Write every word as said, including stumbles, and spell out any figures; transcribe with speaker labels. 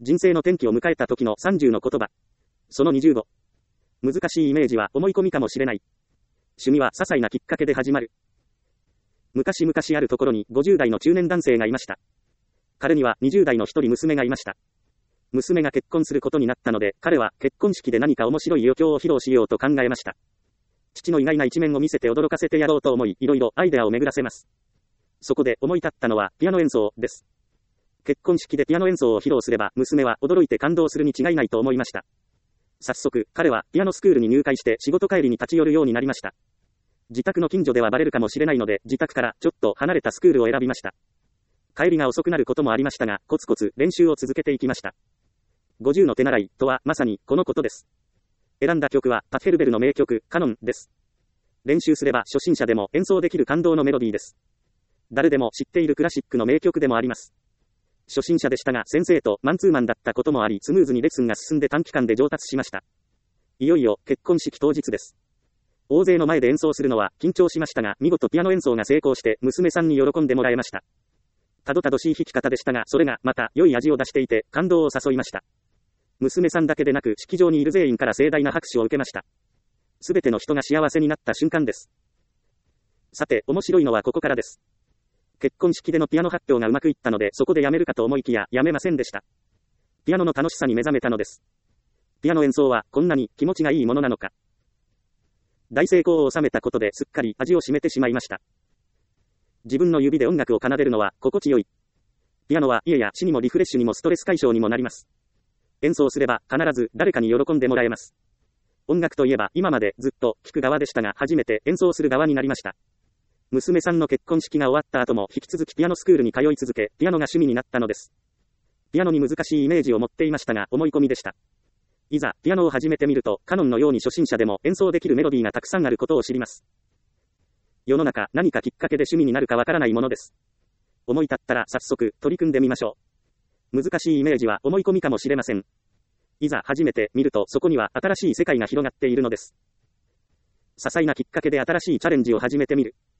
Speaker 1: 人生の転機を迎えた時のさんじゅうの言葉。そのにじゅうご。難しいイメージは思い込みかもしれない。趣味は些細なきっかけで始まる。昔々あるところにごじゅう代の中年男性がいました。彼にはにじゅう代の一人娘がいました。娘が結婚することになったので、彼は結婚式で何か面白い余興を披露しようと考えました。父の意外な一面を見せて驚かせてやろうと思い、いろいろアイデアを巡らせます。そこで思い立ったのはピアノ演奏です。結婚式でピアノ演奏を披露すれば、娘は驚いて感動するに違いないと思いました。早速、彼はピアノスクールに入会して仕事帰りに立ち寄るようになりました。自宅の近所ではバレるかもしれないので、自宅からちょっと離れたスクールを選びました。帰りが遅くなることもありましたが、コツコツ練習を続けていきました。ごじゅうの手習いとはまさにこのことです。選んだ曲はパッフェルベルの名曲カノンです。練習すれば初心者でも演奏できる感動のメロディーです。誰でも知っているクラシックの名曲でもあります。初心者でしたが先生とマンツーマンだったこともあり、スムーズにレッスンが進んで短期間で上達しました。いよいよ結婚式当日です。大勢の前で演奏するのは緊張しましたが、見事ピアノ演奏が成功して娘さんに喜んでもらえました。たどたどしい弾き方でしたが、それがまた良い味を出していて感動を誘いました。娘さんだけでなく式場にいる全員から盛大な拍手を受けました。すべての人が幸せになった瞬間です。さて、面白いのはここからです。結婚式でのピアノ発表がうまくいったので、そこでやめるかと思いきや、やめませんでした。ピアノの楽しさに目覚めたのです。ピアノ演奏はこんなに気持ちがいいものなのか。大成功を収めたことですっかり味を占めてしまいました。自分の指で音楽を奏でるのは心地よい。ピアノは家や死にもリフレッシュにもストレス解消にもなります。演奏すれば必ず誰かに喜んでもらえます。音楽といえば今までずっと聴く側でしたが、初めて演奏する側になりました。娘さんの結婚式が終わった後も引き続きピアノスクールに通い続け、ピアノが趣味になったのです。ピアノに難しいイメージを持っていましたが、思い込みでした。いざピアノを始めてみると、カノンのように初心者でも演奏できるメロディーがたくさんあることを知ります。世の中、何かきっかけで趣味になるかわからないものです。思い立ったら早速取り組んでみましょう。難しいイメージは思い込みかもしれません。いざ始めてみると、そこには新しい世界が広がっているのです。些細なきっかけで新しいチャレンジを始めてみる。